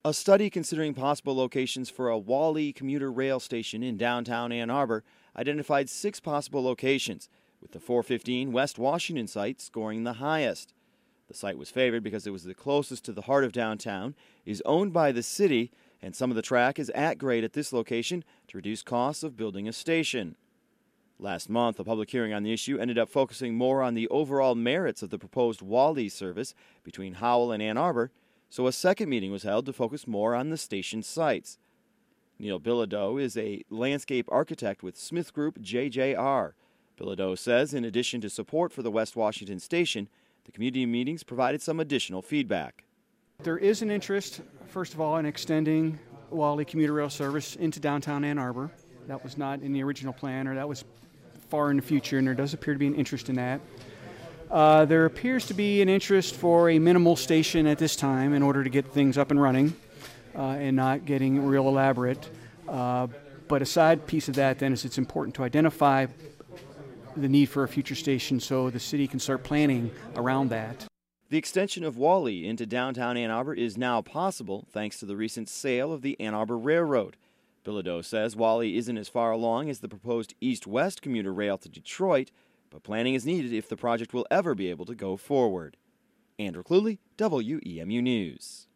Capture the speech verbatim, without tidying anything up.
A study considering possible locations for a Wally commuter rail station in downtown Ann Arbor identified six possible locations, with the four fifteen West Washington site scoring the highest. The site was favored because it was the closest to the heart of downtown, is owned by the city, and some of the track is at grade at this location to reduce costs of building a station. Last month, a public hearing on the issue ended up focusing more on the overall merits of the proposed Wally service between Howell and Ann Arbor, so a second meeting was held to focus more on the station sites. Neil Bilodeau is a landscape architect with Smith Group J J R. Bilodeau says in addition to support for the West Washington station, the community meetings provided some additional feedback. There is an interest, first of all, in extending Wally commuter rail service into downtown Ann Arbor. That was not in the original plan, or that was far in the future, and there does appear to be an interest in that. Uh, there appears to be an interest for a minimal station at this time in order to get things up and running uh, and not getting real elaborate. Uh, but a side piece of that then is it's important to identify the need for a future station so the city can start planning around that. The extension of Wally into downtown Ann Arbor is now possible thanks to the recent sale of the Ann Arbor Railroad. Bilodeau says Wally isn't as far along as the proposed east-west commuter rail to Detroit, but planning is needed if the project will ever be able to go forward. Andrew Cluley, W E M U News.